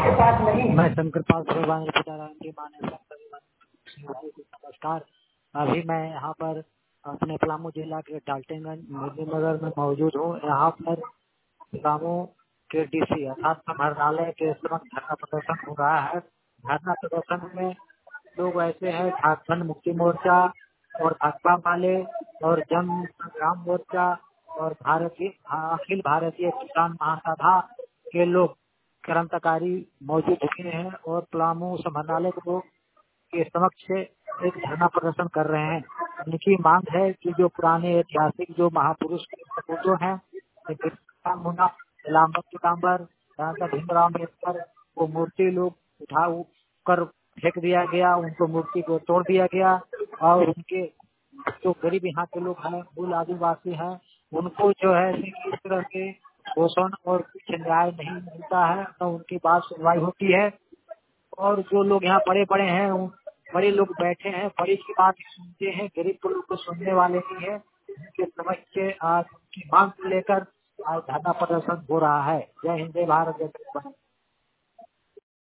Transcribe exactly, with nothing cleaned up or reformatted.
मैं शंकर पाल सर्वांग सीताराम जी माने नमस्कार। अभी मैं यहाँ पर अपने पलामू जिला के डाल्टनगंज मेदिनीनगर में मौजूद हूँ। यहाँ पर पलामू के डीसी अर्थात समाहरणालय के समक्ष धरना प्रदर्शन हो रहा है। धरना प्रदर्शन में लोग ऐसे हैं झारखंड मुक्ति मोर्चा और भाकपा वाले और जन संग्राम मोर्चा और भारतीय अखिल भारतीय किसान महासभा के लोग क्रांतिकारी मौजूद हुए हैं और पलामू समाहरणालय को के समक्ष एक धरना प्रदर्शन कर रहे हैं। उनकी मांग है कि जो पुराने ऐतिहासिक जो महापुरुष के सपूतों हैं मुन्ना पीताम्बर भीमराव अम्बेडकर वो मूर्ति लोग उठा कर फेंक दिया गया, उनको मूर्ति को तोड़ दिया गया और उनके जो गरीब यहाँ के लोग हैं मूल आदिवासी हैं उनको जो है इस तरह के पोषण और कुछ न्याय नहीं मिलता है, तो उनकी बात सुनवाई होती है। और जो लोग यहाँ बड़े बड़े हैं बड़े लोग बैठे हैं, बड़ी की बात सुनते हैं, गरीब लोग को सुनने वाले नहीं है। उनके समझ के आज उनकी मांग को लेकर आज धरना प्रदर्शन हो रहा है। जय हिंद, जय भारत, जय